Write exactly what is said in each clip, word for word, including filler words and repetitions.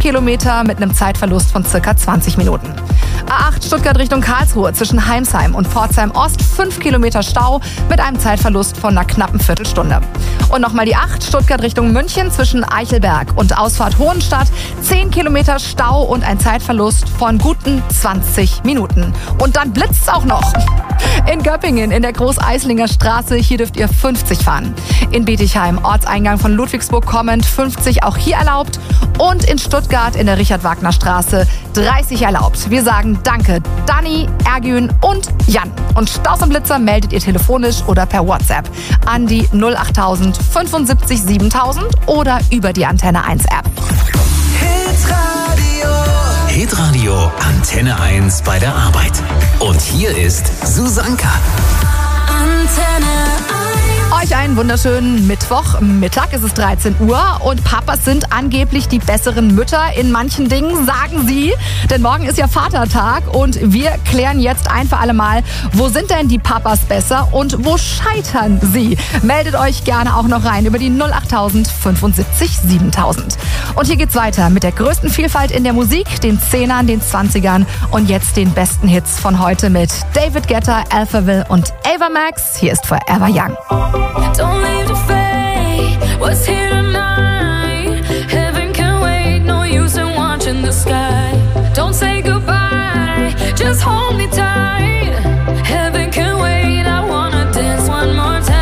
Kilometer mit einem Zeitverlust von circa zwanzig Minuten. A acht Stuttgart Richtung Karlsruhe zwischen Heimsheim und Pforzheim Ost fünf Kilometer Stau mit einem Zeitverlust von einer knappen Viertelstunde. Und nochmal die acht Stuttgart Richtung München zwischen Eichelberg und Ausfahrt Hohenstadt zehn Kilometer Stau und ein Zeitverlust von guten zwanzig Minuten. Und dann blitzt es auch noch. In Göppingen in der Großeislinger Straße, hier dürft ihr fünfzig fahren. In Bietigheim, Ortseingang von Ludwigsburg kommend, fünfzig auch hier erlaubt. Und in Stuttgart in der Richard-Wagner-Straße dreißig erlaubt. Wir sagen danke Dani, Ergün und Jan. Und Staus und Blitzer meldet ihr telefonisch oder per WhatsApp an die null achttausend fünfundsiebzig siebentausend oder über die Antenne eins App. Hitradio. Hitradio Antenne eins bei der Arbeit. Und hier ist Susanka. Antenne eins. Euch einen wunderschönen Mittwochmittag. Es ist dreizehn Uhr und Papas sind angeblich die besseren Mütter in manchen Dingen, sagen sie. Denn morgen ist ja Vatertag und wir klären jetzt ein für alle Mal, wo sind denn die Papas besser und wo scheitern sie? Meldet euch gerne auch noch rein über die null achttausend fünfundsiebzig siebentausend. Und hier geht's weiter mit der größten Vielfalt in der Musik, den Zehnern, den Zwanzigern und jetzt den besten Hits von heute mit David Guetta, Alphaville und Ava Max. Hier ist Forever Young. Don't leave the fate, what's here tonight? Heaven can wait, no use in watching the sky. Don't say goodbye, just hold me tight. Heaven can wait, I wanna dance one more time.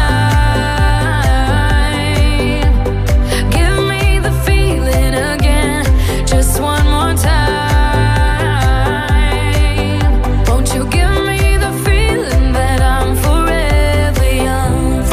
Give me the feeling again, just one more time. Won't you give me the feeling that I'm forever young?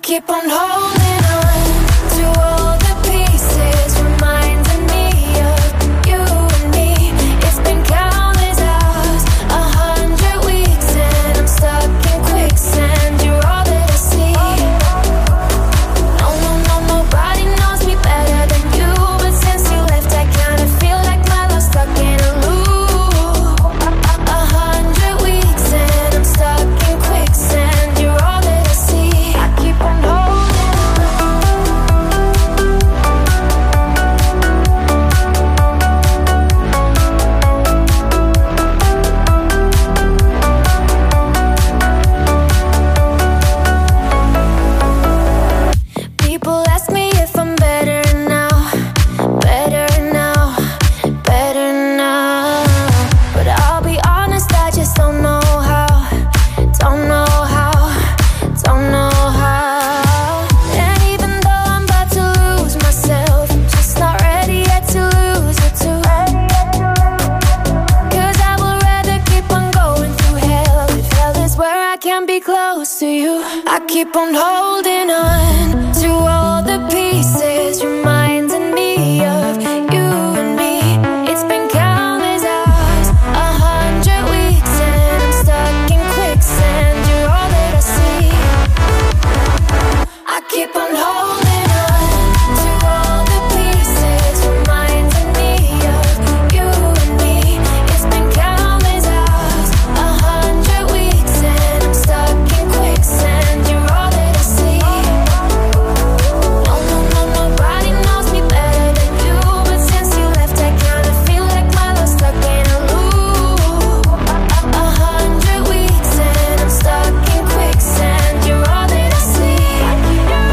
keep on holding on to all the pieces, reminding me of you and me. It's been countless hours, a hundred weeks, and I'm stuck in quicksand. You're all that I see. No, no, no, nobody knows me better than you, but since you left, I kinda feel like my love's stuck in a loop. A hundred weeks, and I'm stuck in quicksand. You're all that I see. I keep on holding People ask me if I'm better now, better now, better now. But I'll be honest, I just don't know how, don't know how, don't know how. And even though I'm about to lose myself, I'm just not ready yet to lose it too. Cause I would rather keep on going through hell, if hell is where I can be close to you. I keep on holding on to all the pieces, reminding me of you and me. It's been countless hours, a hundred weeks, and I'm stuck in quicksand. You're all that I see. I keep on holding on to all the pieces, reminding me of you and me. It's been countless hours, a hundred weeks, and I'm stuck in quicksand. You're all that I see. No, no, no, nobody knows me better than you, but since you left, I kinda feel like my love's stuck in a loop. A hundred weeks, and I'm stuck in quicksand. You're all that I see. I keep on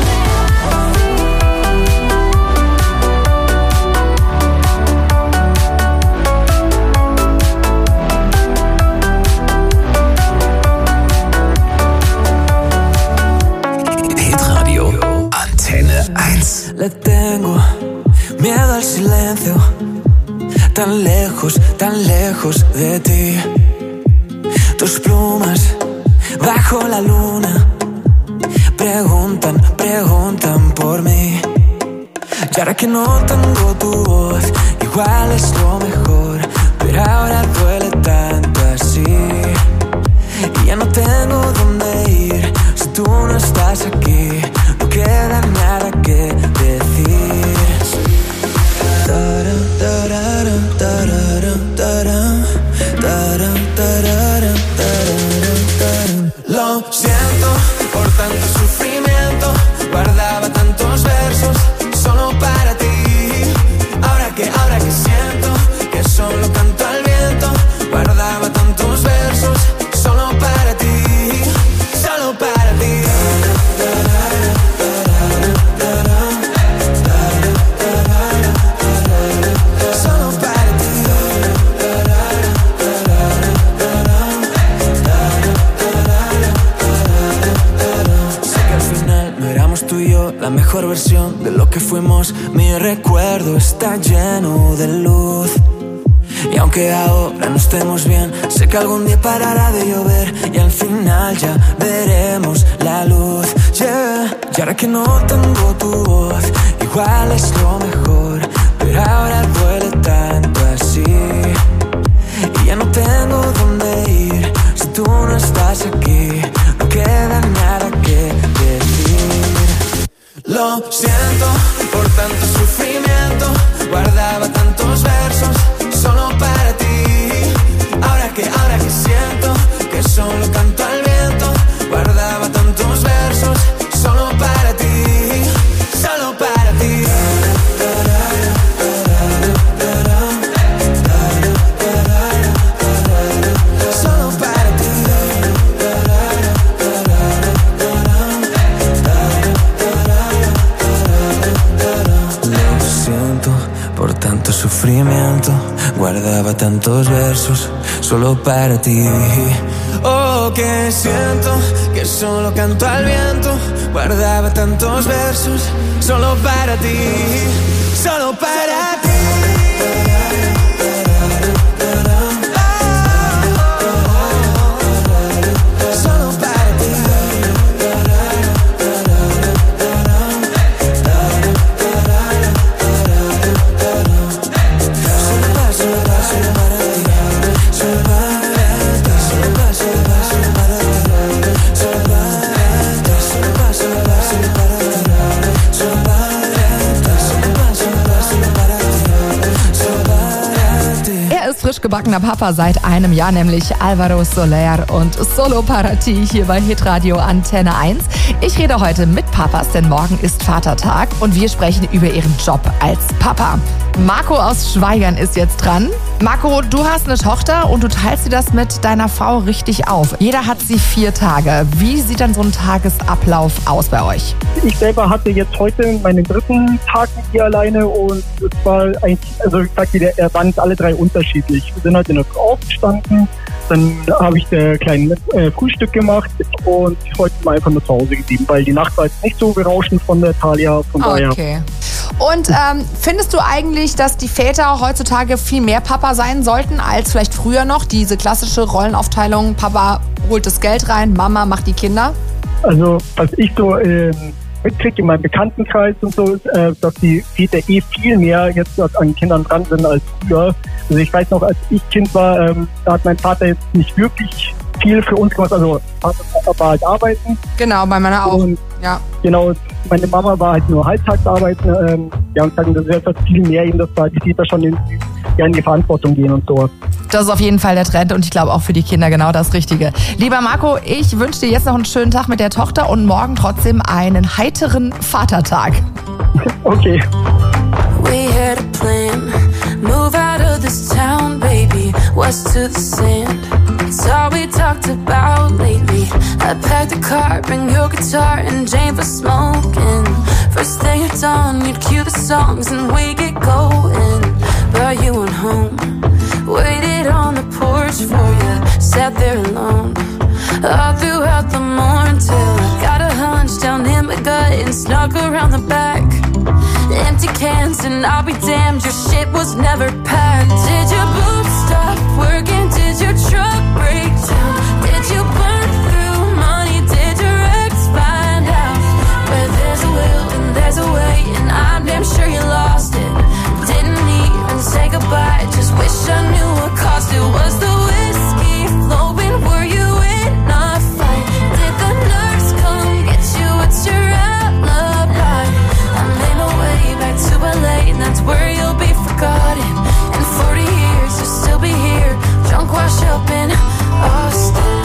Hitradio Antenne eins. Le tengo miedo al silencio, tan lejos, tan lejos de ti. Tus plumas bajo la luna preguntan, preguntan por mí. Y ahora que no tengo tu voz, igual es lo mejor, pero ahora duele tanto así. Y ya no tengo dónde ir si tú no estás aquí. No queda nada que decir. Taram, tararam, tararam, taram, taram, tararam, tararam, taram. Lo siento por tanto sufrimiento, guardaba tantos versos solo para ti. Ahora que, ahora que siento que solo canto al viento, guardaba tantos versos solo para ti, solo para ti. Solo para ti. Sé que al final no éramos tú y yo la mejor versión de lo que fuimos. Mi recuerdo está lleno de luz. Y aunque ahora no estemos bien, sé que algún día parará de llover y al final ya veremos la luz, yeah. Y ahora que no tengo tu voz, igual es lo mejor, pero ahora duele tanto así. Y ya no tengo dónde ir si tú no estás aquí. No queda nada que decir. Lo siento por tanto sufrimiento, guardaba tantos versos solo para ti. Ahora que, ahora que siento que solo canto al viento, guardaba tantos versos solo para ti, solo para ti. Solo para ti. Lo siento por tanto sufrimiento, guardaba tantos versos solo para ti. Oh, que siento que solo canto al viento, guardaba tantos versos solo para ti, solo para ti. Solo para ti. gebackener Papa seit einem Jahr, nämlich Alvaro Soler und Solo para ti hier bei Hitradio Antenne eins. Ich rede heute mit Papas, denn morgen ist Vatertag und wir sprechen über ihren Job als Papa. Marco aus Schweigern ist jetzt dran. Marco, du hast eine Tochter und du teilst dir das mit deiner Frau richtig auf. Jeder hat sie vier Tage. Wie sieht dann so ein Tagesablauf aus bei euch? Ich selber hatte jetzt heute meinen dritten Tag mit ihr alleine und es war eigentlich, also ich sag dir, er waren alle drei unterschiedlich. Wir sind heute noch aufgestanden, dann habe ich ein kleines äh, Frühstück gemacht und heute mal einfach nur zu Hause geblieben, weil die Nacht war jetzt nicht so berauschend von der Talia, von daher. Okay. Und ähm, findest du eigentlich, dass die Väter heutzutage viel mehr Papa sein sollten als vielleicht früher noch? Diese klassische Rollenaufteilung, Papa holt das Geld rein, Mama macht die Kinder? Also was ich so ähm, mitkriege in meinem Bekanntenkreis und so, ist, äh, dass die Väter eh viel mehr jetzt an Kindern dran sind als früher. Also ich weiß noch, als ich Kind war, ähm, da hat mein Vater jetzt nicht wirklich viel für uns gemacht. Also Vater war halt arbeiten. Genau, bei meiner auch. Und ja. Genau, meine Mama war halt nur halbtags arbeiten. Ähm, ja, und sagen, das ist halt viel mehr eben, dass da die Väter schon in, ja, in die Verantwortung gehen und sowas. Das ist auf jeden Fall der Trend und ich glaube auch für die Kinder genau das Richtige. Lieber Marco, ich wünsche dir jetzt noch einen schönen Tag mit der Tochter und morgen trotzdem einen heiteren Vatertag. Okay. We had a plan, move out of this town, baby, west to the sand. It's all we talked about lately. I packed a car, bring your guitar and Jane for smoking. First thing at dawn, you'd cue the songs and we get going. But you went home, waited on the porch for you, sat there alone. All throughout the morning till I got a hunch down in my gut and snuck around the back. Empty cans and I'll be damned, your shit was never packed. Did your boots stop working? Did your truck break down? Did you burn through money? Did your ex find out? Where there's a will and there's a way, and I'm damn sure you lost it. Didn't even say goodbye, just wish I knew what cost it. Was the whiskey flowing? Were you in a fight? Did the nurse come get you? It's your alibi. I made my way back to L A, and that's where you'll be forgotten. In forty years, you'll still be here, drunk, washed up in Austin.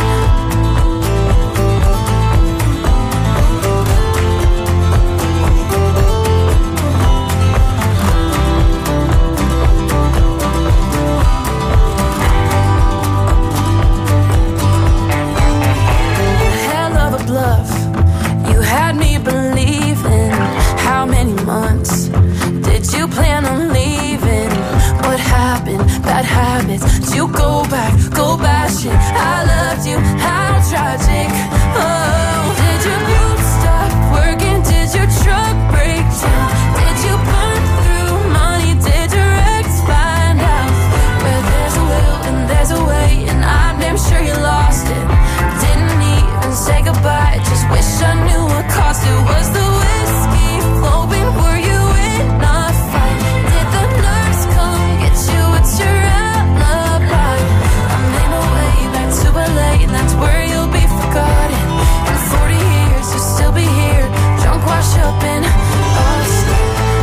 Hell of a bluff, you had me believing. How many months did you plan on leaving? What happened? Bad habits. Did you go back? Go bash it. I loved you. How tragic. Oh, did your boots stop working? Did your truck break down? Did you burn through money? Did your ex find out? Where there's a will and there's a way, and I'm damn sure you lost it. Didn't even say goodbye, just wish I knew what cost it. Was the whiskey flowing? Were you in a fight? Did the nurse come get you? It's your alibi. I made my way back to L A, and that's where you'll be forgotten. In forty years, you'll still be here, drunk, washed up in Austin.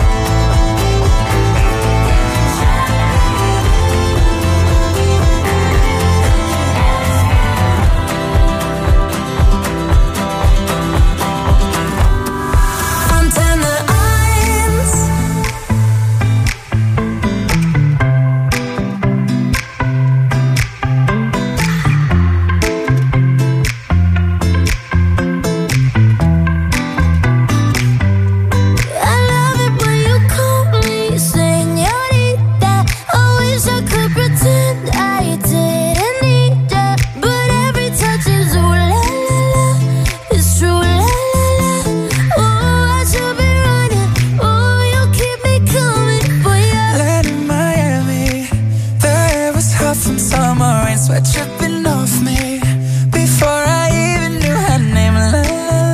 Sweat dripping off me before I even knew her name. La la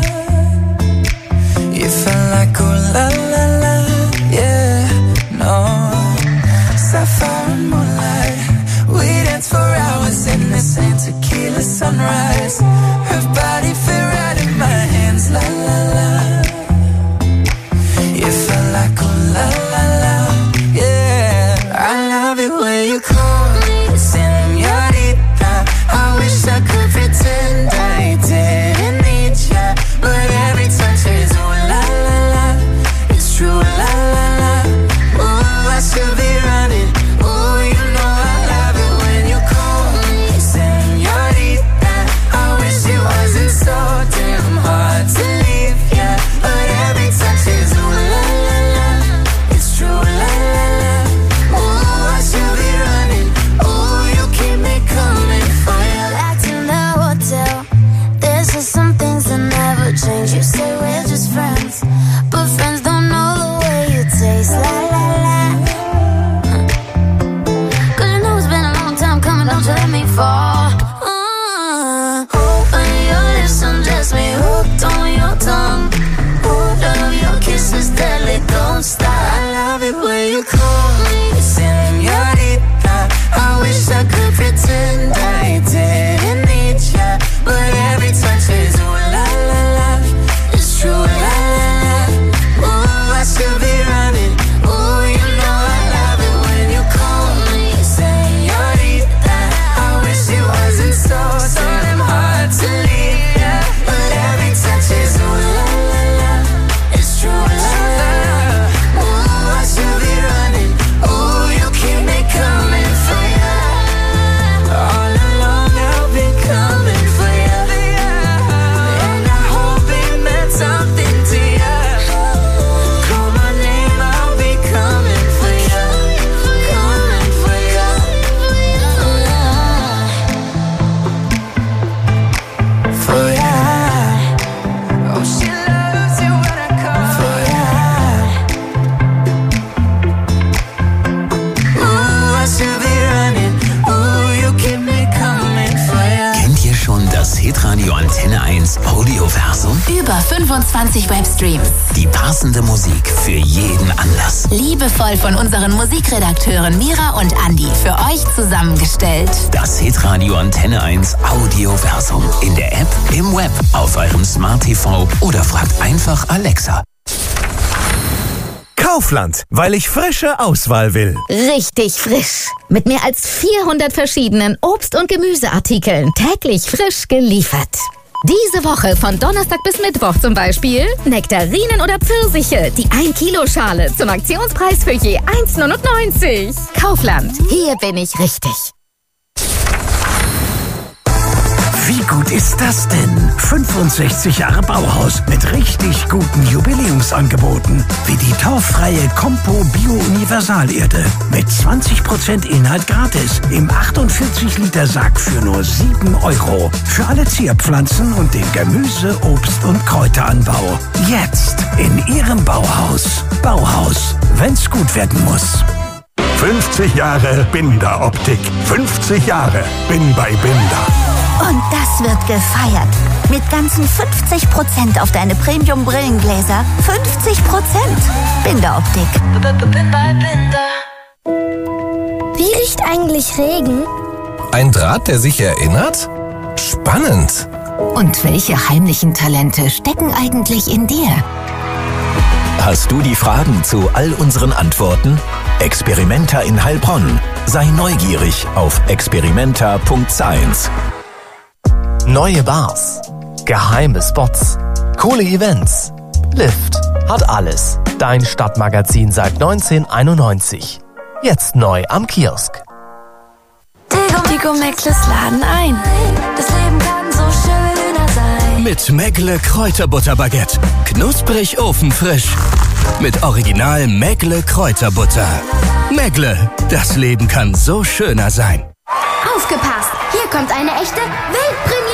la, you felt like oh la la la, yeah, no. Sapphire and moonlight, we danced for hours in the same tequila sunrise. Her body fit right in my hands. La la la, you felt like oh la la la, yeah. I love it when you call. Hitradio Antenne eins Audioversum. Über fünfundzwanzig Webstreams. Die passende Musik für jeden Anlass. Liebevoll von unseren Musikredakteuren Mira und Andi für euch zusammengestellt. Das Hitradio Antenne eins Audioversum. In der App, im Web, auf eurem Smart T V oder fragt einfach Alexa. Kaufland, weil ich frische Auswahl will. Richtig frisch. Mit mehr als vierhundert verschiedenen Obst- und Gemüseartikeln. Täglich frisch geliefert. Diese Woche von Donnerstag bis Mittwoch zum Beispiel Nektarinen oder Pfirsiche, die ein Kilo Schale zum Aktionspreis für je eins neunundneunzig. Kaufland, hier bin ich richtig. Wie gut ist das denn? fünfundsechzig Jahre Bauhaus mit richtig guten Jubiläumsangeboten. Wie die torffreie Compo Bio Universalerde mit zwanzig Prozent Inhalt gratis im achtundvierzig Liter Sack für nur sieben Euro. Für alle Zierpflanzen und den Gemüse-, Obst- und Kräuteranbau. Jetzt in Ihrem Bauhaus. Bauhaus, wenn's gut werden muss. fünfzig Jahre Binder-Optik. fünfzig Jahre bin bei Binder. Und das wird gefeiert. Mit ganzen fünfzig Prozent auf deine Premium-Brillengläser. fünfzig Prozent. Binder-Optik. Wie riecht eigentlich Regen? Ein Draht, der sich erinnert? Spannend. Und welche heimlichen Talente stecken eigentlich in dir? Hast du die Fragen zu all unseren Antworten? Experimenta in Heilbronn. Sei neugierig auf experimenta punkt science. Neue Bars, geheime Spots, coole Events. Lift hat alles. Dein Stadtmagazin seit neunzehnhunderteinundneunzig. Jetzt neu am Kiosk. Tigo Meckles laden ein. Das Leben kann so schöner sein. Mit Meckle Kräuterbutterbaguette. Knusprig ofenfrisch. Mit original Meckle Kräuterbutter. Meckle, das Leben kann so schöner sein. Aufgepasst! Hier kommt eine echte Weltpremiere!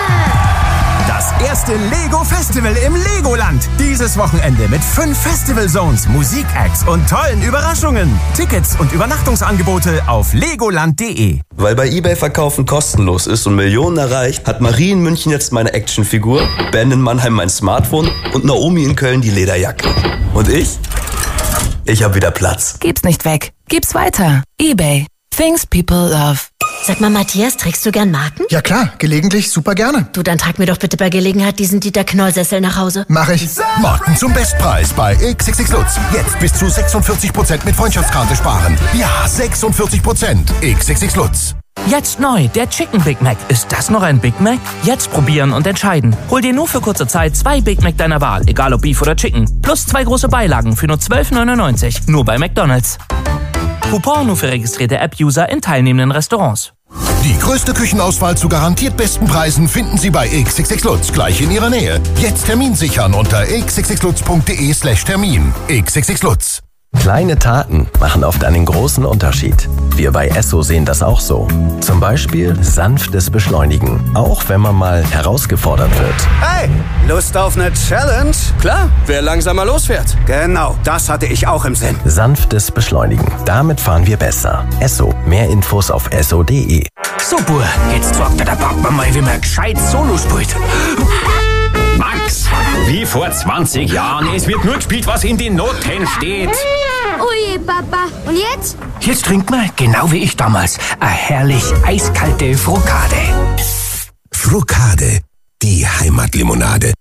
Das erste Lego-Festival im Legoland. Dieses Wochenende mit fünf Festival-Zones, Musikacts und tollen Überraschungen. Tickets und Übernachtungsangebote auf legoland punkt de. Weil bei eBay Verkaufen kostenlos ist und Millionen erreicht, hat Marie in München jetzt meine Actionfigur, Ben in Mannheim mein Smartphone und Naomi in Köln die Lederjacke. Und ich? Ich hab wieder Platz. Gib's nicht weg. Gib's weiter. eBay. Things people love. Sag mal, Matthias, trägst du gern Marken? Ja klar, gelegentlich super gerne. Du, dann trag mir doch bitte bei Gelegenheit diesen Dieter Knoll-Sessel nach Hause. Mach ich. Marken zum Bestpreis bei X X X Lutz. Jetzt bis zu sechsundvierzig Prozent mit Freundschaftskarte sparen. Ja, sechsundvierzig Prozent. X X X Lutz. Jetzt neu, der Chicken Big Mac. Ist das noch ein Big Mac? Jetzt probieren und entscheiden. Hol dir nur für kurze Zeit zwei Big Mac deiner Wahl, egal ob Beef oder Chicken. Plus zwei große Beilagen für nur zwölf neunundneunzig. Nur bei McDonald's. Coupon nur für registrierte App-User in teilnehmenden Restaurants. Die größte Küchenauswahl zu garantiert besten Preisen finden Sie bei X X X Lutz, gleich in Ihrer Nähe. Jetzt Termin sichern unter x x x lutz punkt de slash Termin. X X X Lutz. Kleine Taten machen oft einen großen Unterschied. Wir bei Esso sehen das auch so. Zum Beispiel sanftes Beschleunigen, auch wenn man mal herausgefordert wird. Hey, Lust auf eine Challenge? Klar, wer langsamer losfährt. Genau, das hatte ich auch im Sinn. Sanftes Beschleunigen, damit fahren wir besser. Esso, mehr Infos auf esso punkt de. So, Bur, jetzt sorgt der Papa mal, wie man gescheit Solo spielt. Max, wie vor zwanzig Jahren. Es wird nur gespielt, was in den Noten steht. Ui, Papa. Und jetzt? Jetzt trinkt man, genau wie ich damals, eine herrlich eiskalte Frokade. Frokade, die Heimatlimonade.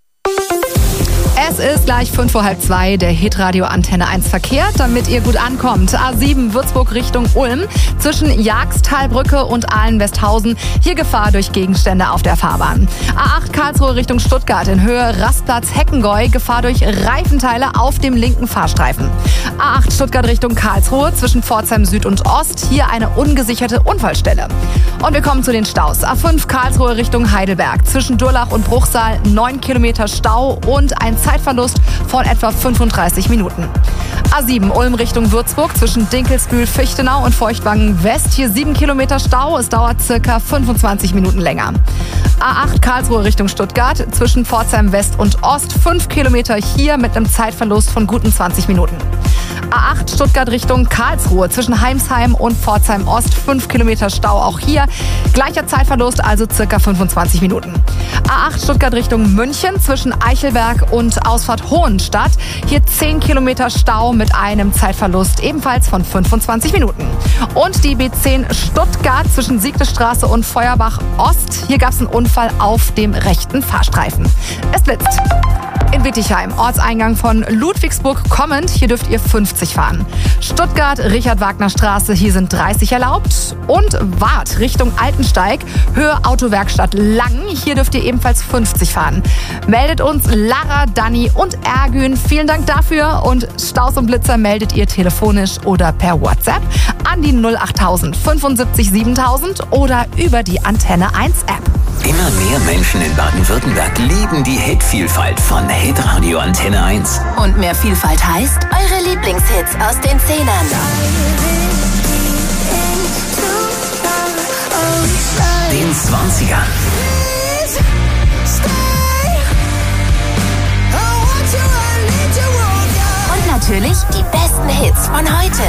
Es ist gleich fünf vor halb zwei, der Hitradio Antenne eins Verkehr, damit ihr gut ankommt. A sieben Würzburg Richtung Ulm, zwischen Jagsttalbrücke und Ahlen-Westhausen. Hier Gefahr durch Gegenstände auf der Fahrbahn. A acht Karlsruhe Richtung Stuttgart, in Höhe Rastplatz Heckengäu, Gefahr durch Reifenteile auf dem linken Fahrstreifen. A acht Stuttgart Richtung Karlsruhe, zwischen Pforzheim Süd und Ost, hier eine ungesicherte Unfallstelle. Und wir kommen zu den Staus. A fünf Karlsruhe Richtung Heidelberg, zwischen Durlach und Bruchsal, neun Kilometer Stau und ein Zeit Zeitverlust von etwa fünfunddreißig Minuten. A sieben Ulm Richtung Würzburg zwischen Dinkelsbühl, Fichtenau und Feuchtwangen West. Hier sieben Kilometer Stau. Es dauert circa fünfundzwanzig Minuten länger. A acht Karlsruhe Richtung Stuttgart zwischen Pforzheim West und Ost. fünf Kilometer hier mit einem Zeitverlust von guten zwanzig Minuten. A acht Stuttgart Richtung Karlsruhe zwischen Heimsheim und Pforzheim Ost. fünf Kilometer Stau auch hier. Gleicher Zeitverlust, also circa fünfundzwanzig Minuten. A acht Stuttgart Richtung München zwischen Eichelberg und Ausfahrt Hohenstadt. Hier zehn Kilometer Stau mit einem Zeitverlust ebenfalls von fünfundzwanzig Minuten. Und die B zehn Stuttgart zwischen Siegtestraße und Feuerbach Ost. Hier gab es einen Unfall auf dem rechten Fahrstreifen. Es blitzt. In Wittigheim, Ortseingang von Ludwigsburg kommend, hier dürft ihr fünfzig fahren. Stuttgart, Richard-Wagner-Straße, hier sind dreißig erlaubt. Und Waadt Richtung Altensteig, Höhe Autowerkstatt Langen, hier dürft ihr ebenfalls fünfzig fahren. Meldet uns Lara, Dani und Ergün. Vielen Dank dafür. Und Staus und Blitzer meldet ihr telefonisch oder per WhatsApp an die null achttausend fünfundsiebzig siebentausend oder über die Antenne eins App. Immer mehr Menschen in Baden-Württemberg lieben die Hitvielfalt von Hitradio Antenne eins. Und mehr Vielfalt heißt eure Lieblingshits aus den Zehnern. Den zwanzigern. Und natürlich die besten Hits von heute.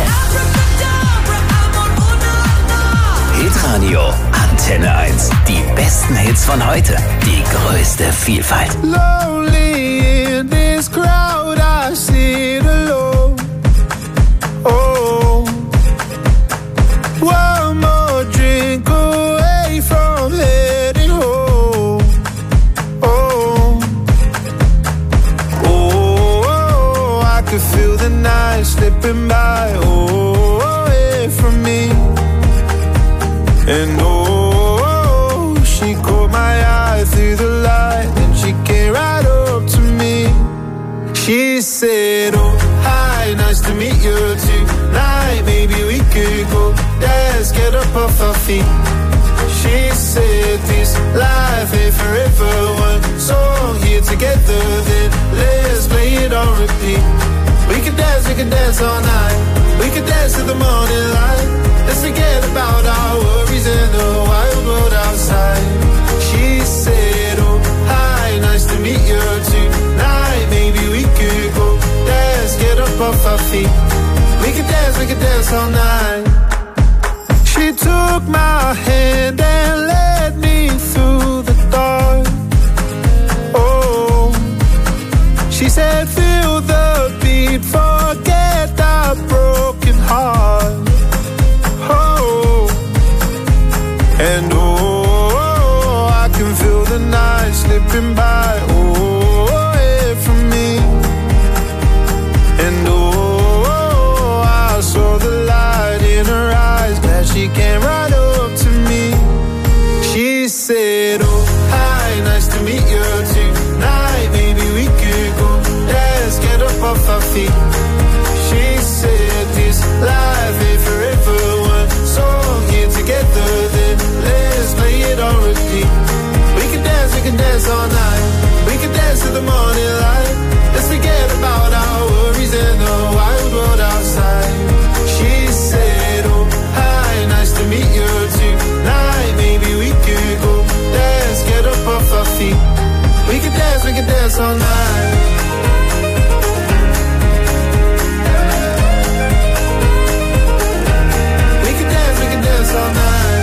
Hitradio Antenne eins. Die besten Hits von heute. Die größte Vielfalt. Lonely in this crowd, I sit alone. Oh, one more drink away from heading home. Oh, oh, oh, I could feel the night slipping by. Oh, away from me. And oh, she caught my eye through the light, and she came right up to me. She said, oh, hi, nice to meet you tonight. Maybe we could go dance, get up off our feet. She said, this life ain't forever. One song here together, then let's play it on repeat. We could dance, we could dance all night. We could dance to the morning light. Let's forget about our worries in the wild world outside. She said, oh, hi, nice to meet you tonight. Maybe we could go dance, get up off our feet. We could dance, we could dance all night. She took my hand and led me through the dark. Oh, she said, feel the beat, forget that broken heart. And oh, I can feel the night slipping by, oh, away from me. And oh, I saw the light in her eyes, glad she came right up to me. She said, oh, hi, nice to meet you tonight. Maybe we could go dance, get up off our feet. She said, this life ain't forever. One song here together, then let's play it on repeat. We can dance, we can dance all night. We can dance to the morning light. Let's forget about our worries and the wild world outside. She said, oh, hi, nice to meet you tonight. Maybe we could go dance, get up off our feet. We can dance, we can dance all night. All night.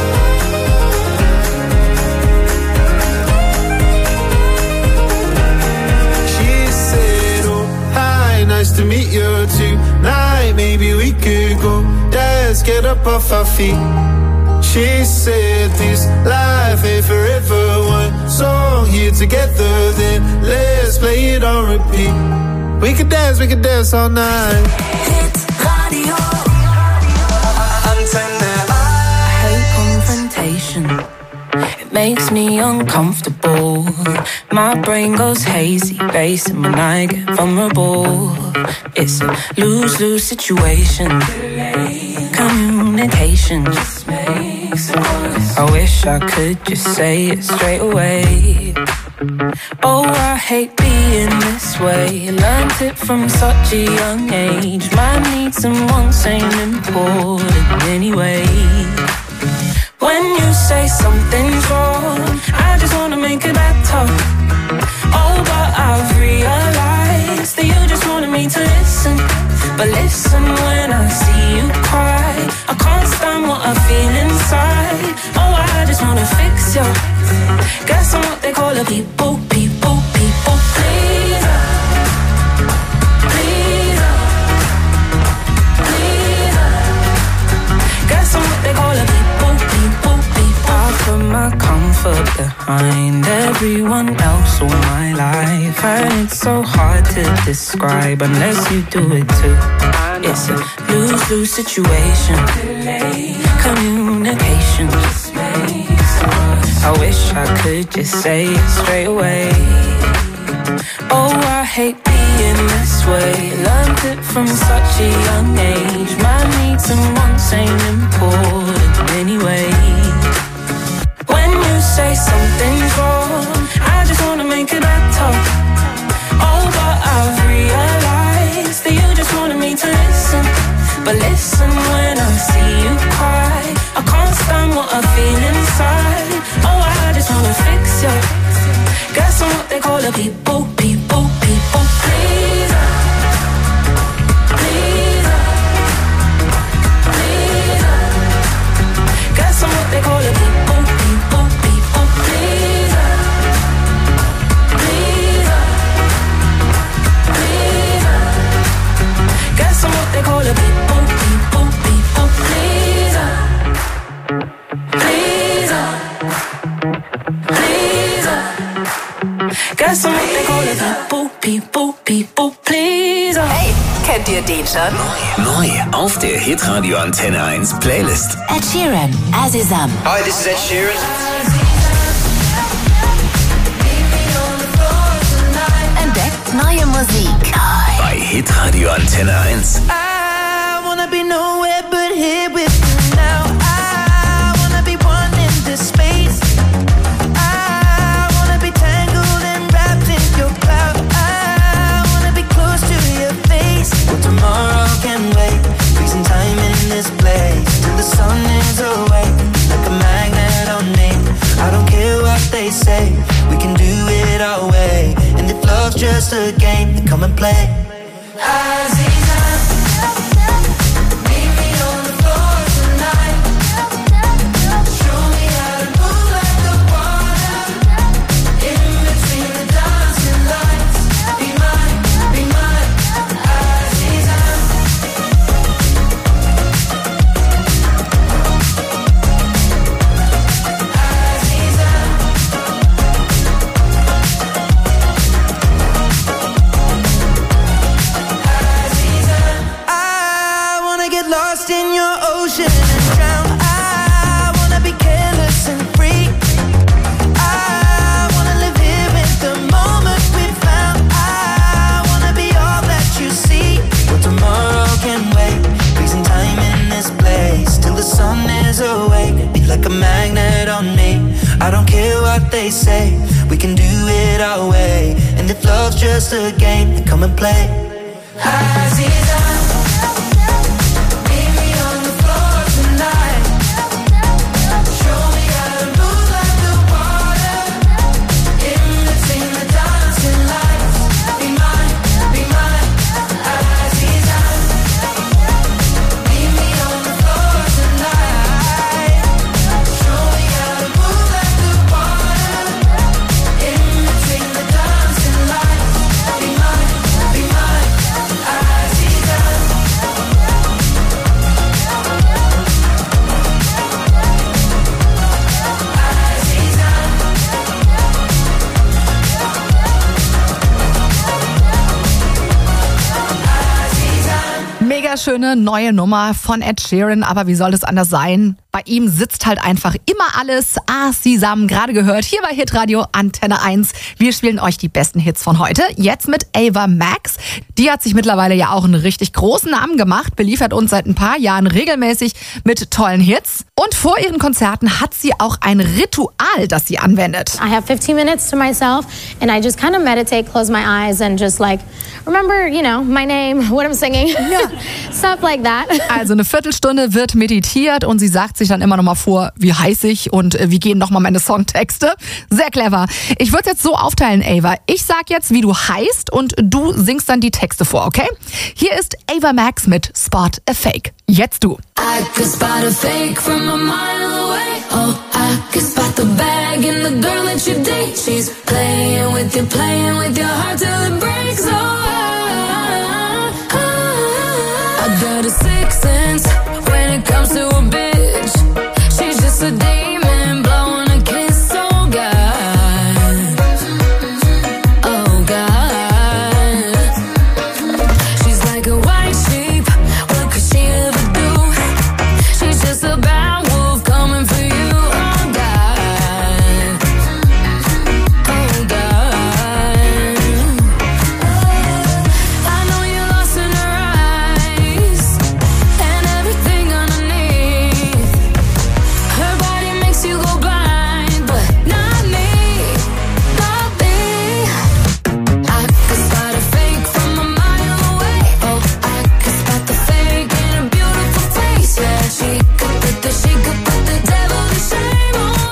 She said, oh, hi, nice to meet you tonight. Maybe we could go dance, get up off our feet. She said, this life ain't forever. One song here together, then let's play it on repeat. We could dance, we could dance all night. Hit Radio Antenne. Confrontation, it makes me uncomfortable. My brain goes hazy, racing when I get vulnerable. It's a lose-lose situation. Communication just makes it worse. I wish I could just say it straight away. Oh, I hate being this way. Learned it from such a young age. My needs and wants ain't important anyway. When you say something's wrong, I just wanna make it better. Oh, but I've realized that you just wanted me to listen. But listen when I see you cry. I can't stand what I feel inside. Oh, I just wanna fix you. Guess I'm what they call a people, people, people pleaser. Pleaser. Pleaser. Guess I'm what they call a people, people, people. I put my comfort behind everyone else all my life, and it's so hard to describe unless you do it too. It's a lose-lose situation. Communication just makes I wish I could just say it straight away. Oh, I hate being this way. Learned it from such a young age. My needs and wants ain't important anyway. When you say something's wrong, I just wanna make it better. Oh, but I've realized that you just wanted me to listen. But listen when I see you cry. I can't stand what I feel inside. Oh, I just wanna fix you. Guess I'm what they call a people, people, people pleaser. Pleaser. Pleaser. Guess I'm what they call a people, people, people pleaser. Pleaser. Pleaser. Guess I'm what they call a people, people, people pleaser. Pleaser. Pleaser. Guess I'm what they call a people, people, people pleaser. Hey, kennt ihr den schon? Neu auf der Hitradio Antenne eins Playlist. Ed Sheeran, Azizam. Hi, this is Ed Sheeran. Entdeckt neue Musik. Bei Hitradio Antenne eins. I wanna be nowhere but here with you now. I wanna be one in this space. I wanna be tangled and wrapped in your cloud. I wanna be close to your face. Well, tomorrow can wait. Freezing time in this place till the sun is away. Like a magnet on me. I don't care what they say. We can do it our way. And if love's just a game, then come and play. Aziza. They say we can do it our way, and if love's just a game, then come and play. Aziza. Schöne neue Nummer von Ed Sheeran, aber wie soll es anders sein? Bei ihm sitzt halt einfach immer alles. Ah, zusammen, gerade gehört, hier bei Hitradio Antenne eins. Wir spielen euch die besten Hits von heute. Jetzt mit Ava Max. Die hat sich mittlerweile ja auch einen richtig großen Namen gemacht, beliefert uns seit ein paar Jahren regelmäßig mit tollen Hits. Und vor ihren Konzerten hat sie auch ein Ritual, das sie anwendet. I have fifteen minutes to myself and I just kind of meditate, close my eyes and just like remember, you know, my name, what I'm singing, stuff like that. Also eine Viertelstunde wird meditiert und sie sagt sich dann immer noch mal vor, wie heiß ich und wie gehen noch mal meine Songtexte. Sehr clever. Ich würde jetzt so aufteilen, Ava. Ich sag jetzt, wie du heißt und du singst dann die Texte vor, okay? Hier ist Ava Max mit Spot a Fake. Jetzt du. I could spot a fake from a mile away. Oh, I could spot the bag in the girl that you date. She's playing with you, playing with your heart till it breaks. Oh, I, I, I got a sixth sense when it comes to a bitch. She's just a demon blowing a kiss. Oh God, oh God. She's like a white sheep. What could she ever do? She's just a bad wolf coming for you. Oh God, oh God. I know you're lost in her eyes and everything underneath. Her body makes you go blind, but not me, not me. I could spot a fake from a mile away. Oh, I could spot the fake in a beautiful face. Yeah, she could put the, she could put the devil to shame. Oh,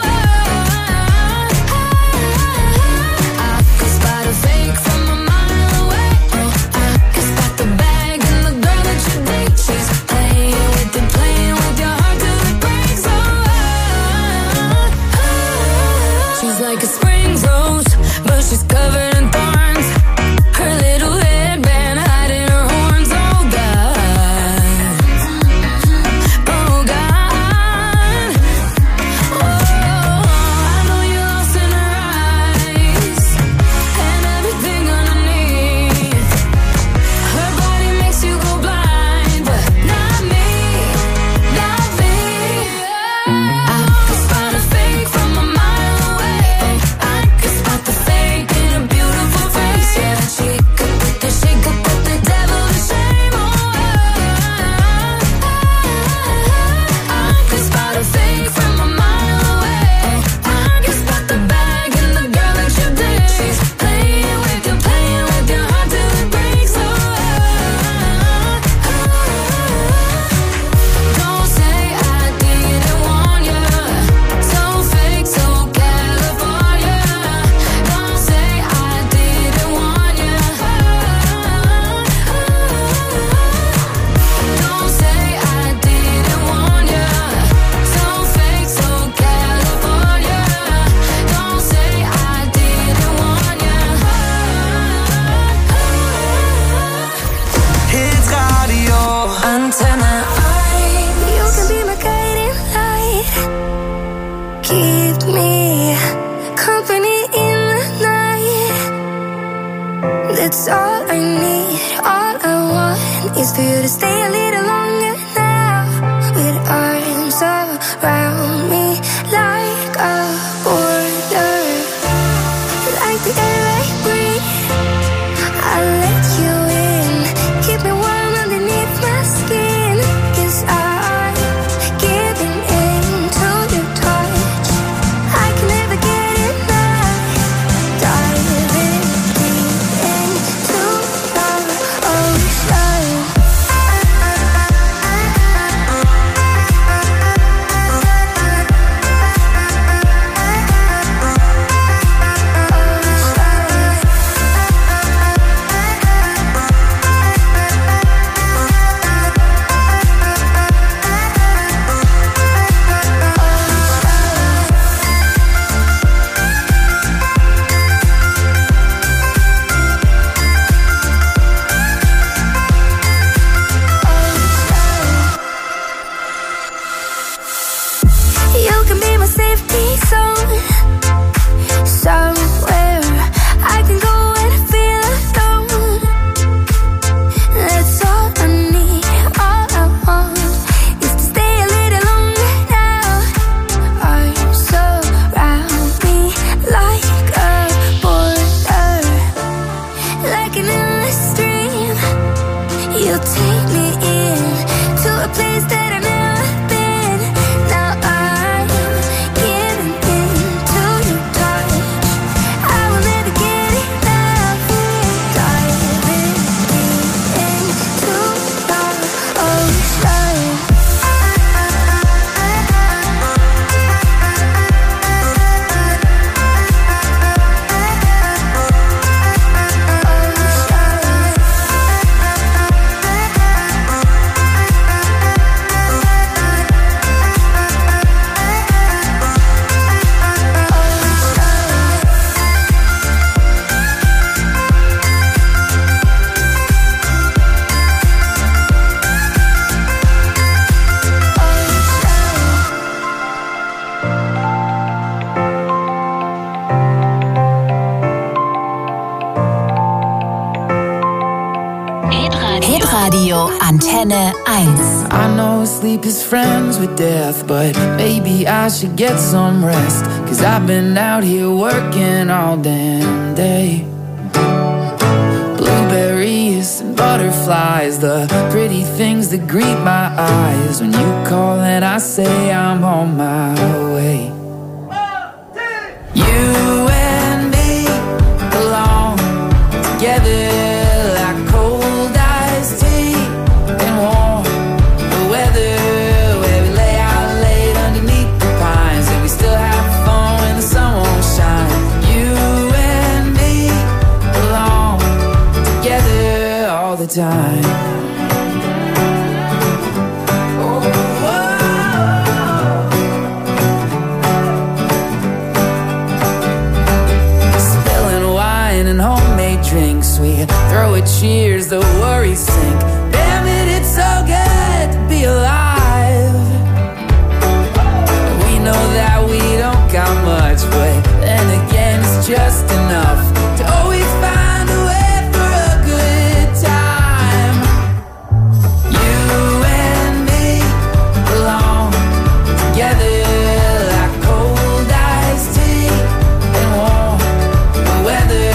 I could spot a fake from a mile away. Oh, I could spot the bag in the girl that you date. She's playing with you, playing with your heart till it breaks. Oh, she's like a spring rose, but she's covered in thorns. Her little headband hiding her horns. Oh God, oh God. Oh, I know you're lost in her eyes and everything underneath. Her body makes you go blind, but not me, not me. I could spot a fake from a mile away. Oh, I could spot the fake in a beautiful face. Yeah, she could put the, she could put the devil to shame. Oh, I could spot a fake from a mile away. I could spot the bag in the girl that you date. She's playing with you, playing with your heart till it breaks. Oh, don't say I didn't warn you. So fake, so California. Don't say I didn't warn you. Don't say I didn't warn you. So fake, so California. Don't say I didn't warn you. Hits Radio Antenne eins. You can be my guiding light. Keep me company in the night. That's all I need. All I want is for you to stay a little longer now. With arms around me like a border. Like the air I breathe, I'll let you in. Keep me warm underneath my skin. 'Cause I'm giving in to your touch. I can never get enough. Diving deep into the ocean. Ocean. Hitradio Antenne eins. I know sleep is friends with death, but maybe I should get some rest, 'cause I've been out here working all damn day. Blueberries and butterflies, the pretty things that greet my eyes. When you call and I say I'm on my way. You and me belong together like cold iced tea and warm weather, where we lay out late underneath the pines and we still have fun when the sun won't shine. You and me belong together all the time. Drinks, we throw a cheers, the worries sink. Damn it, it's so good to be alive. We know that we don't got much, but then again it's just enough to always find a way for a good time. You and me belong together like cold iced tea and warm weather.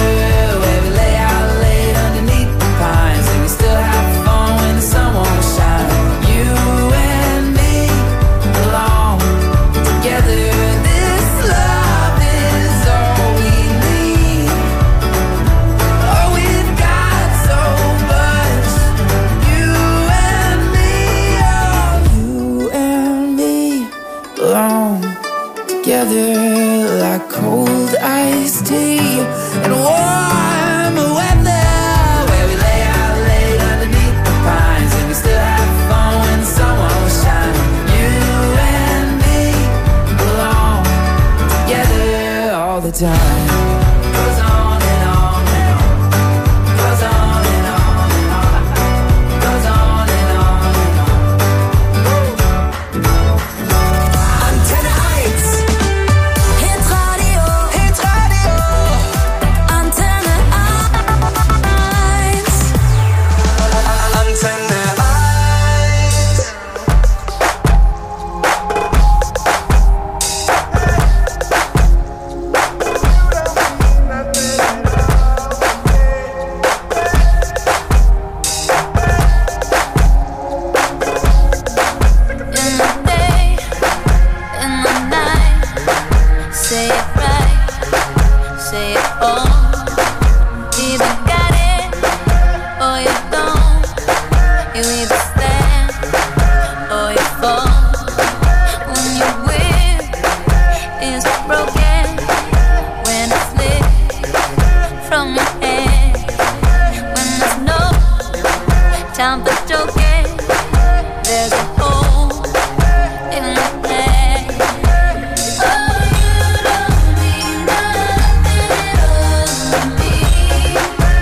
Together like cold iced tea and warm weather, where we lay out late underneath the pines and we still have fun when the sun won't shine. You and me belong together all the time. Goes on and on and on. Goes on and on and on. Goes on and on and on. Antenne eins. Oh, you don't mean nothing to me.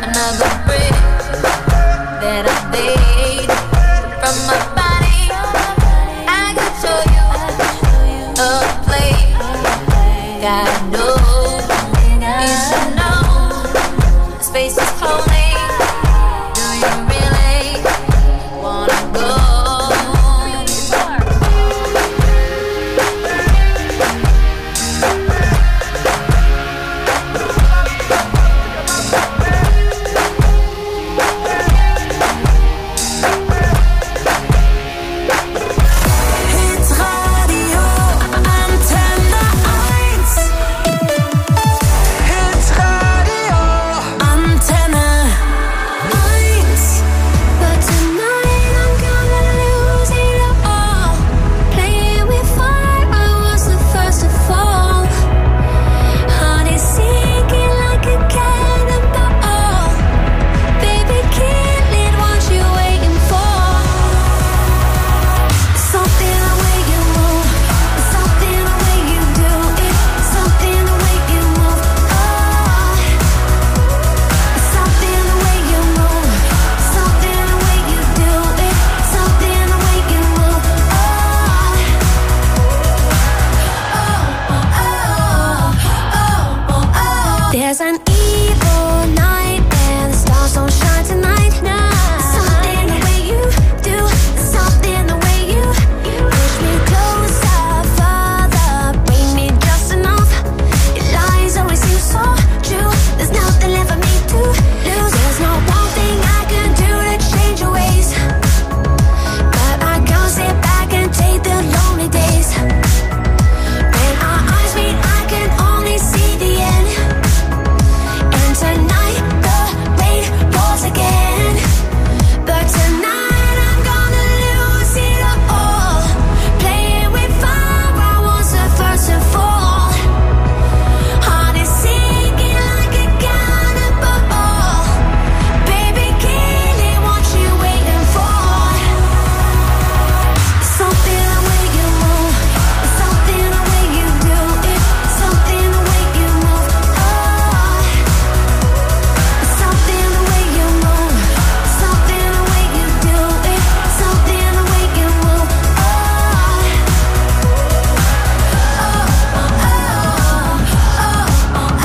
Another bridge that I laid from my body. I could show you a place. Gotta know, you should know. Space is holy. Do you really wanna go? There's an evil night and the stars don't shine tonight. Something the way you do, something the way you push me closer, further, bring me just enough. Your lies always seem so true. There's nothing left for me to lose. There's no one thing I can do to change your ways, but I can't sit back and take the lonely days. When our eyes meet, I can only see the end. Tonight the rain pours again, but tonight I'm gonna lose it all. Playing with fire, I was the first to fall. Heart is sinking like a cannonball. Baby, kill it, what you waiting for? Something the way you move, something the way you do it, something the way you move. Something the way you move, something the way you do it, something the way you move. Oh, oh, oh, oh, oh,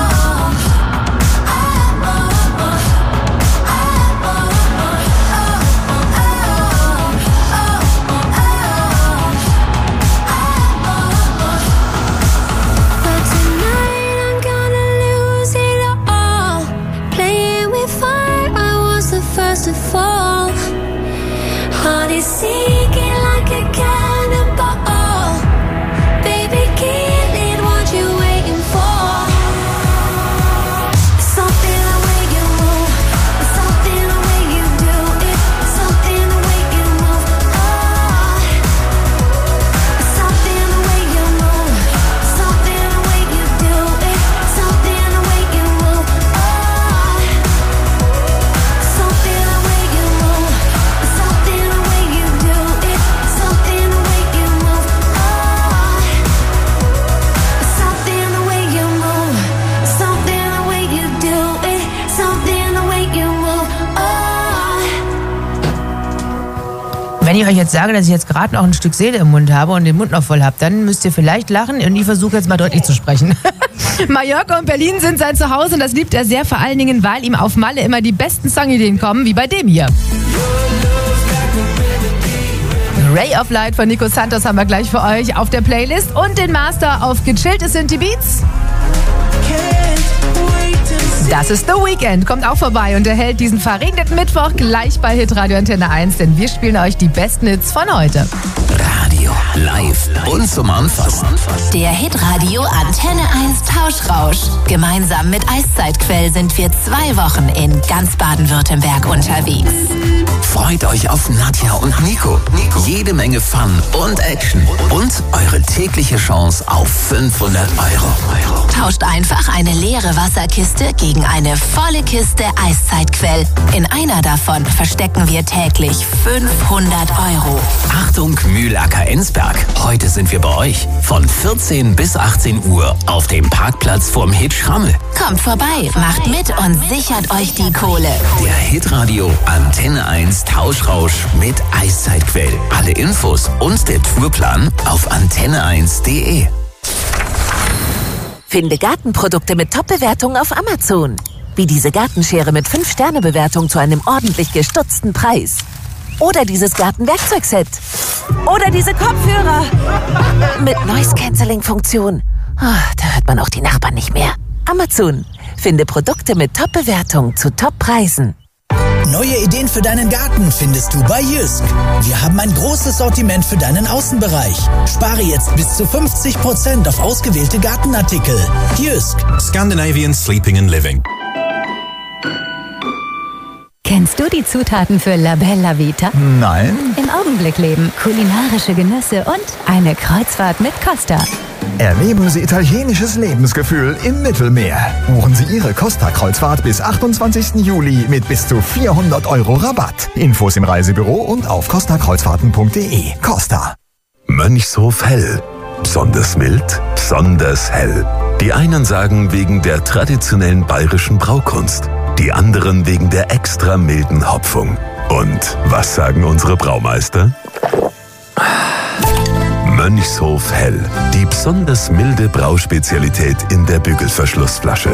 but tonight I'm gonna lose it all. Playing with fire, I was the first to fall. Heart is sinking like a cannonball. Baby, kill it, what you waiting for? Something the way you move, something the way you do it, something the way you move. Oh, something the way you move, something the way you do it, something the way you move. Oh, something the way you move, something the way you do it, something the way you move. Oh, something the way you move, something the way you do it, something the way you move. Oh. Wenn ich euch jetzt sage, dass ich jetzt gerade noch ein Stück Seele im Mund habe und den Mund noch voll habe, dann müsst ihr vielleicht lachen und ich versuche jetzt mal deutlich zu sprechen. Mallorca und Berlin sind sein Zuhause und das liebt er sehr, vor allen Dingen, weil ihm auf Malle immer die besten Songideen kommen, wie bei dem hier. Ray of Light von Nico Santos haben wir gleich für euch auf der Playlist und den Master auf Gechillt ist sind die Beats. Das ist The Weeknd, kommt auch vorbei und erhält diesen verregneten Mittwoch gleich bei Hitradio Antenne eins, denn wir spielen euch die besten Hits von heute. Radio, live und zum Anfassen. Der Hitradio Antenne eins Tauschrausch. Gemeinsam mit Eiszeitquell sind wir zwei Wochen in ganz Baden-Württemberg unterwegs. Freut euch auf Nadja und Nico. Jede Menge Fun und Action. Und eure tägliche Chance auf fünfhundert Euro. Tauscht einfach eine leere Wasserkiste gegen eine volle Kiste Eiszeitquell. In einer davon verstecken wir täglich fünfhundert Euro. Achtung, Mühlacker in Ginsberg. Heute sind wir bei euch. Von vierzehn bis achtzehn Uhr auf dem Parkplatz vorm Hit Schrammel. Kommt vorbei, macht mit und sichert euch die Kohle. Der Hitradio Antenne eins Tauschrausch mit Eiszeitquell. Alle Infos und der Tourplan auf antenne eins punkt de. Finde Gartenprodukte mit Top-Bewertung auf Amazon. Wie diese Gartenschere mit fünf Sterne Bewertung zu einem ordentlich gestutzten Preis. Oder dieses Gartenwerkzeugset. Oder diese Kopfhörer. Mit Noise-Canceling-Funktion. Oh, da hört man auch die Nachbarn nicht mehr. Amazon. Finde Produkte mit Top-Bewertung zu Top-Preisen. Neue Ideen für deinen Garten findest du bei Jysk. Wir haben ein großes Sortiment für deinen Außenbereich. Spare jetzt bis zu fünfzig Prozent auf ausgewählte Gartenartikel. Jysk. Scandinavian Sleeping and Living. Kennst du die Zutaten für La Bella Vita? Nein. Im Augenblick leben, kulinarische Genüsse und eine Kreuzfahrt mit Costa. Erleben Sie italienisches Lebensgefühl im Mittelmeer. Buchen Sie Ihre Costa-Kreuzfahrt bis achtundzwanzigsten Juli mit bis zu vierhundert Euro Rabatt. Infos im Reisebüro und auf costa kreuzfahrten punkt de. Costa. Mönchshof Hell. Besonders mild, besonders hell. Die einen sagen wegen der traditionellen bayerischen Braukunst. Die anderen wegen der extra milden Hopfung. Und was sagen unsere Braumeister? Mönchshof Hell. Die besonders milde Brauspezialität in der Bügelverschlussflasche.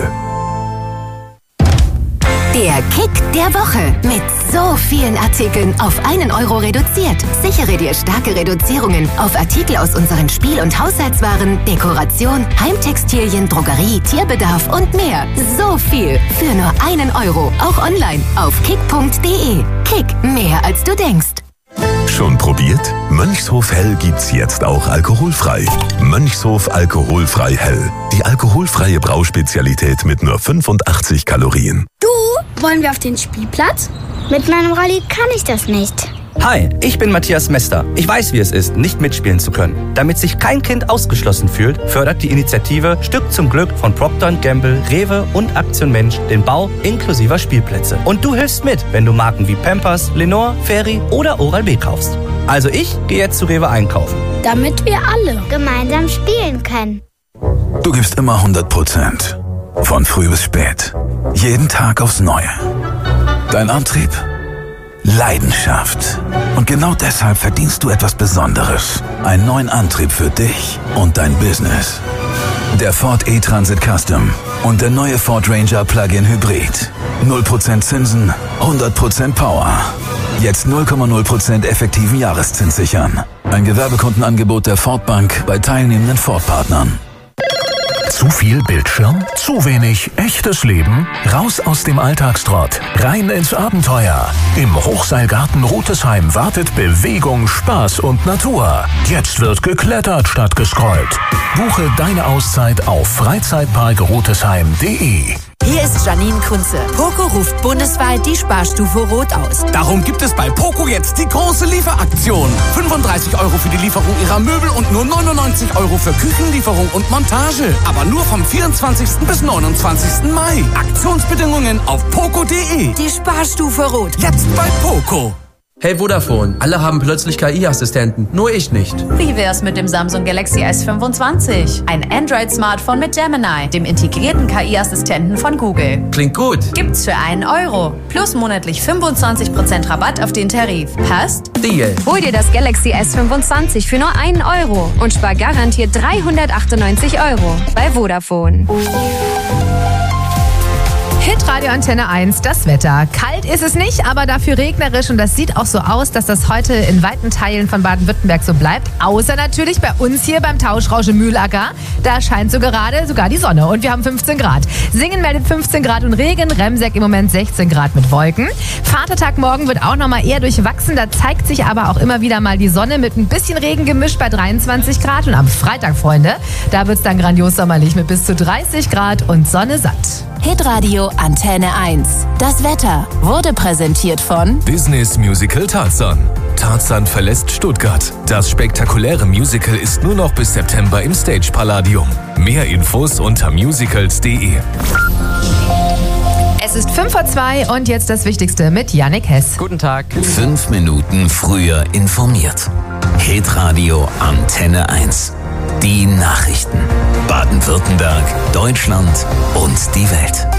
Der Kick der Woche. Mit so vielen Artikeln auf einen Euro reduziert. Sichere dir starke Reduzierungen auf Artikel aus unseren Spiel- und Haushaltswaren, Dekoration, Heimtextilien, Drogerie, Tierbedarf und mehr. So viel für nur einen Euro. Auch online auf kick punkt de. Kick, mehr als du denkst. Schon probiert? Mönchshof Hell gibt's jetzt auch alkoholfrei. Mönchshof Alkoholfrei Hell. Die alkoholfreie Brauspezialität mit nur fünfundachtzig Kalorien. Du, wollen wir auf den Spielplatz? Mit meinem Rolli kann ich das nicht. Hi, ich bin Matthias Mester. Ich weiß, wie es ist, nicht mitspielen zu können. Damit sich kein Kind ausgeschlossen fühlt, fördert die Initiative Stück zum Glück von Procter und Gamble, Rewe und Aktion Mensch den Bau inklusiver Spielplätze. Und du hilfst mit, wenn du Marken wie Pampers, Lenore, Fairy oder Oral-B kaufst. Also ich gehe jetzt zu Rewe einkaufen. Damit wir alle gemeinsam spielen können. Du gibst immer hundert Prozent. Von früh bis spät. Jeden Tag aufs Neue. Dein Antrieb? Leidenschaft. Und genau deshalb verdienst du etwas Besonderes. Einen neuen Antrieb für dich und dein Business. Der Ford E-Transit Custom und der neue Ford Ranger Plug-in Hybrid. null Prozent Zinsen, hundert Prozent Power. Jetzt null Komma null Prozent effektiven Jahreszins sichern. Ein Gewerbekundenangebot der Ford Bank bei teilnehmenden Ford-Partnern. Zu viel Bildschirm? Zu wenig echtes Leben? Raus aus dem Alltagstrott, rein ins Abenteuer. Im Hochseilgarten Rutesheim wartet Bewegung, Spaß und Natur. Jetzt wird geklettert statt gescrollt. Buche deine Auszeit auf freizeitpark rutesheim punkt de. Hier ist Janine Kunze. Poco ruft bundesweit die Sparstufe Rot aus. Darum gibt es bei Poco jetzt die große Lieferaktion. fünfunddreißig Euro für die Lieferung ihrer Möbel und nur neunundneunzig Euro für Küchenlieferung und Montage. Aber nur vom vierundzwanzigsten bis neunundzwanzigsten Mai. Aktionsbedingungen auf poco punkt de. Die Sparstufe Rot. Jetzt bei Poco. Hey Vodafone, alle haben plötzlich K I-Assistenten, nur ich nicht. Wie wär's mit dem Samsung Galaxy S fünfundzwanzig? Ein Android-Smartphone mit Gemini, dem integrierten K I-Assistenten von Google. Klingt gut. Gibt's für einen Euro. Plus monatlich fünfundzwanzig Prozent Rabatt auf den Tarif. Passt? Deal. Hol dir das Galaxy S fünfundzwanzig für nur einen Euro und spar garantiert dreihundertachtundneunzig Euro bei Vodafone. Hitradio Antenne eins, das Wetter. Kalt ist es nicht, aber dafür regnerisch und das sieht auch so aus, dass das heute in weiten Teilen von Baden-Württemberg so bleibt. Außer natürlich bei uns hier beim Tauschrausch im Mühlacker. Da scheint so gerade sogar die Sonne und wir haben fünfzehn Grad. Singen meldet fünfzehn Grad und Regen, Remseck im Moment sechzehn Grad mit Wolken. Vatertag morgen wird auch nochmal eher durchwachsen, da zeigt sich aber auch immer wieder mal die Sonne mit ein bisschen Regen gemischt bei dreiundzwanzig Grad. Und am Freitag, Freunde, da wird es dann grandios sommerlich mit bis zu dreißig Grad und Sonne satt. Hitradio Antenne eins. Das Wetter wurde präsentiert von Disneys Musical Tarzan. Tarzan verlässt Stuttgart. Das spektakuläre Musical ist nur noch bis September im Stage Palladium. Mehr Infos unter musicals punkt de. Es ist fünf vor zwei und jetzt das Wichtigste mit Yannick Hess. Guten Tag. Fünf Minuten früher informiert. Hitradio Antenne eins. Die Nachrichten. Baden-Württemberg, Deutschland und die Welt.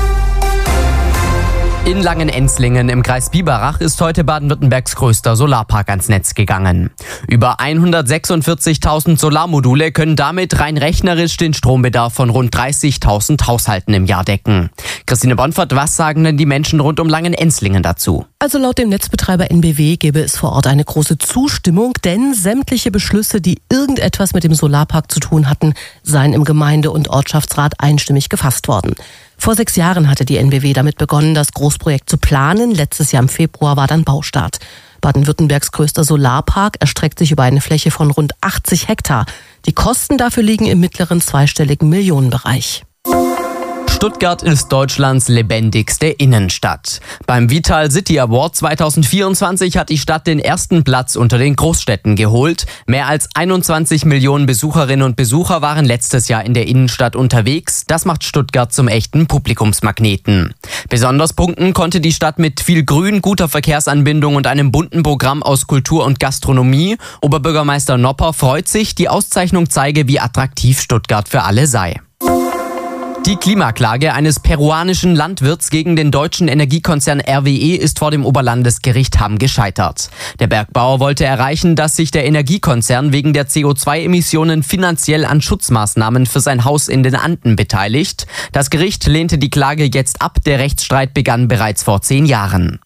In Langenenzlingen im Kreis Biberach ist heute Baden-Württembergs größter Solarpark ans Netz gegangen. Über hundertsechsundvierzigtausend Solarmodule können damit rein rechnerisch den Strombedarf von rund dreißigtausend Haushalten im Jahr decken. Christine Bonfert, was sagen denn die Menschen rund um Langenenzlingen dazu? Also laut dem Netzbetreiber N B W gäbe es vor Ort eine große Zustimmung, denn sämtliche Beschlüsse, die irgendetwas mit dem Solarpark zu tun hatten, seien im Gemeinde- und Ortschaftsrat einstimmig gefasst worden. Vor sechs Jahren hatte die N B W damit begonnen, das Großprojekt zu planen. Letztes Jahr im Februar war dann Baustart. Baden-Württembergs größter Solarpark erstreckt sich über eine Fläche von rund achtzig Hektar. Die Kosten dafür liegen im mittleren zweistelligen Millionenbereich. Stuttgart ist Deutschlands lebendigste Innenstadt. Beim Vital City Award zweitausendvierundzwanzig hat die Stadt den ersten Platz unter den Großstädten geholt. Mehr als einundzwanzig Millionen Besucherinnen und Besucher waren letztes Jahr in der Innenstadt unterwegs. Das macht Stuttgart zum echten Publikumsmagneten. Besonders punkten konnte die Stadt mit viel Grün, guter Verkehrsanbindung und einem bunten Programm aus Kultur und Gastronomie. Oberbürgermeister Nopper freut sich, die Auszeichnung zeige, wie attraktiv Stuttgart für alle sei. Die Klimaklage eines peruanischen Landwirts gegen den deutschen Energiekonzern R W E ist vor dem Oberlandesgericht Hamm gescheitert. Der Bergbauer wollte erreichen, dass sich der Energiekonzern wegen der C O zwei Emissionen finanziell an Schutzmaßnahmen für sein Haus in den Anden beteiligt. Das Gericht lehnte die Klage jetzt ab. Der Rechtsstreit begann bereits vor zehn Jahren.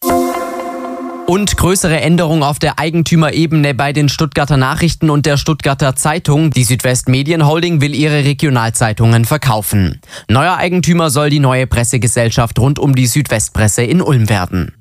Und größere Änderungen auf der Eigentümerebene bei den Stuttgarter Nachrichten und der Stuttgarter Zeitung. Die Südwest Medien Holding will ihre Regionalzeitungen verkaufen. Neuer Eigentümer soll die neue Pressegesellschaft rund um die Südwestpresse in Ulm werden.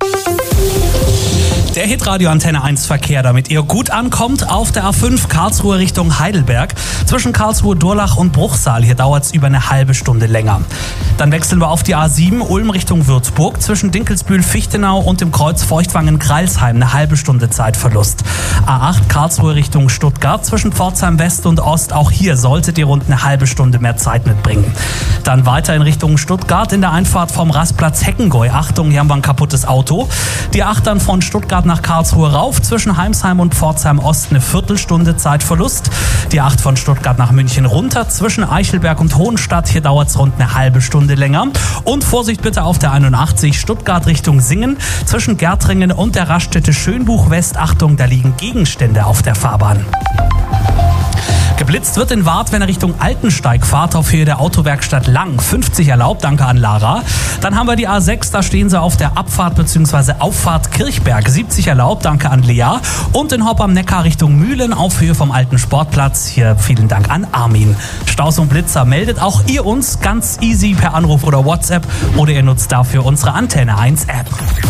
Der Hitradio Antenne eins Verkehr, damit ihr gut ankommt, auf der A fünf Karlsruhe Richtung Heidelberg. Zwischen Karlsruhe, Durlach und Bruchsal, hier dauert es über eine halbe Stunde länger. Dann wechseln wir auf die A sieben Ulm Richtung Würzburg. Zwischen Dinkelsbühl, Fichtenau und dem Kreuz Feuchtwangen-Kreilsheim eine halbe Stunde Zeitverlust. A acht Karlsruhe Richtung Stuttgart. Zwischen Pforzheim West und Ost, auch hier solltet ihr rund eine halbe Stunde mehr Zeit mitbringen. Dann weiter in Richtung Stuttgart in der Einfahrt vom Rastplatz Heckengäu. Achtung, hier haben wir ein kaputtes Auto. Die A acht dann von Stuttgart nach Karlsruhe rauf, zwischen Heimsheim und Pforzheim Ost eine Viertelstunde Zeitverlust. Die acht von Stuttgart nach München runter, zwischen Eichelberg und Hohenstadt, hier dauert es rund eine halbe Stunde länger. Und Vorsicht bitte auf der einundachtzig Stuttgart Richtung Singen, zwischen Gärtringen und der Raststätte Schönbuch West. Achtung, da liegen Gegenstände auf der Fahrbahn. Geblitzt wird in Wart, wenn er Richtung Altensteig fahrt, auf Höhe der Autowerkstatt Lang. fünfzig erlaubt, danke an Lara. Dann haben wir die A sechs, da stehen sie auf der Abfahrt bzw. Auffahrt Kirchberg. siebzig erlaubt, danke an Lea. Und in Hopp am Neckar Richtung Mühlen, auf Höhe vom alten Sportplatz. Hier vielen Dank an Armin. Staus und Blitzer meldet auch ihr uns ganz easy per Anruf oder WhatsApp oder ihr nutzt dafür unsere Antenne eins App.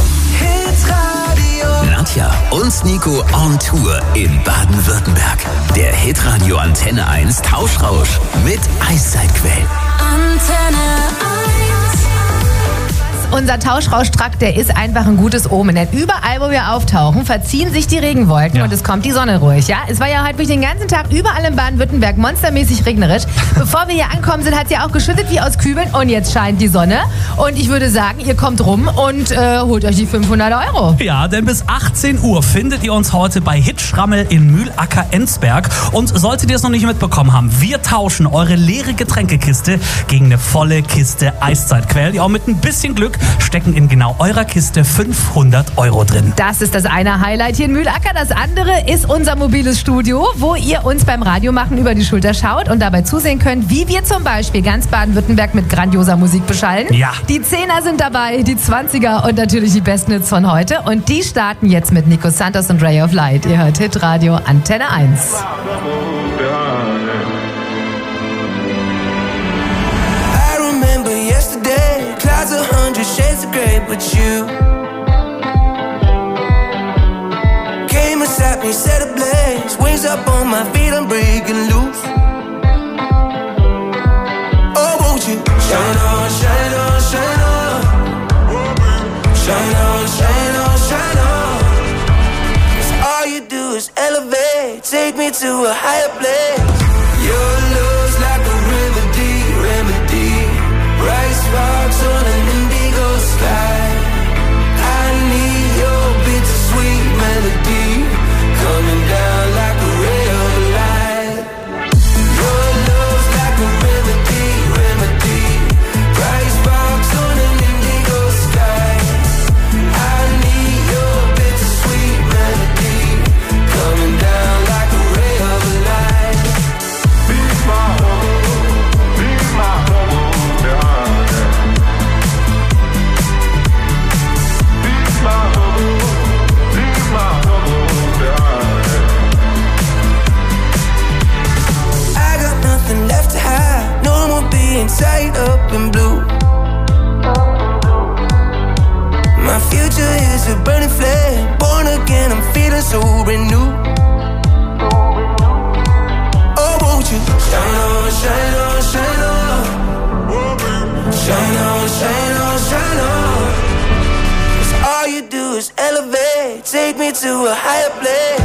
Nadja und Nico on Tour in Baden-Württemberg. Der Hitradio Antenne eins Tauschrausch mit Eiszeitquellen. Antenne eins. Unser Tauschrauschtrakt, der ist einfach ein gutes Omen. Denn überall, wo wir auftauchen, verziehen sich die Regenwolken ja. und es kommt die Sonne ruhig. Ja? Es war ja heute den ganzen Tag überall in Baden-Württemberg monstermäßig regnerisch. Bevor wir hier ankommen sind, hat es ja auch geschüttet wie aus Kübeln und jetzt scheint die Sonne. Und ich würde sagen, ihr kommt rum und äh, holt euch die fünfhundert Euro. Ja, denn bis achtzehn Uhr findet ihr uns heute bei Hitschrammel in Mühlacker-Ensberg. Und solltet ihr es noch nicht mitbekommen haben, wir tauschen eure leere Getränkekiste gegen eine volle Kiste Eiszeitquell. Die auch mit ein bisschen Glück stecken in genau eurer Kiste fünfhundert Euro drin. Das ist das eine Highlight hier in Mühlacker. Das andere ist unser mobiles Studio, wo ihr uns beim Radiomachen über die Schulter schaut und dabei zusehen könnt, wie wir zum Beispiel ganz Baden-Württemberg mit grandioser Musik beschallen. Ja. Die Zehner sind dabei, die Zwanziger und natürlich die besten Hits von heute. Und die starten jetzt mit Nico Santos und Ray of Light. Ihr hört Hitradio Antenne eins. Clouds a hundred shades of grey, but you came and sat me, set ablaze. Wings up on my feet, I'm breaking loose. Oh, won't you shine on, shine on, shine on, shine on, shine on, shine on. 'Cause all you do is elevate, take me to a higher place. Your love's like a remedy, remedy. Rice rocks on an indigo sky. flame. Born again, I'm feeling so brand new. Oh, won't you shine on, shine on, shine on. Shine on, shine on, shine on. 'Cause all you do is elevate, take me to a higher place.